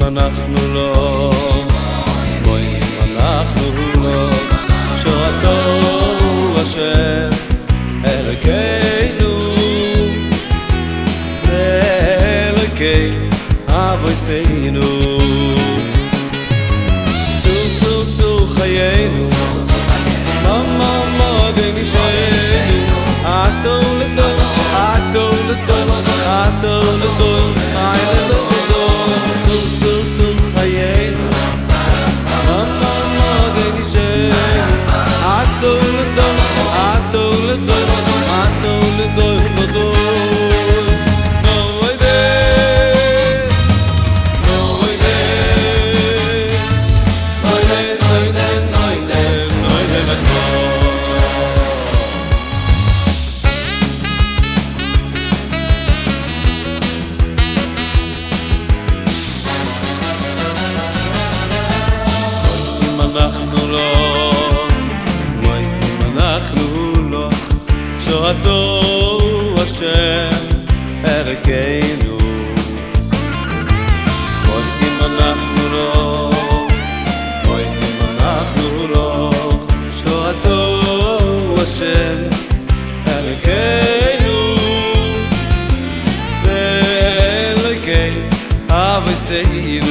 אנחנו לא, רואים אנחנו לא, שורתו השם אלוקינו ואלוקי אבותינו. צור צור צור חיינו, ממה מגן אישנו, עתו לדור, עתו לדור, עתו לדור, עתו לדור. צור צור צור חיינו, ממה מגן אישנו, עתו לדור, עתו לדור, עתו לדור לדור. שורתו השם אלוקינו, רואים אנחנו לא, רואים אנחנו לא, שורתו השם אלוקינו ואלוקי אבותינו.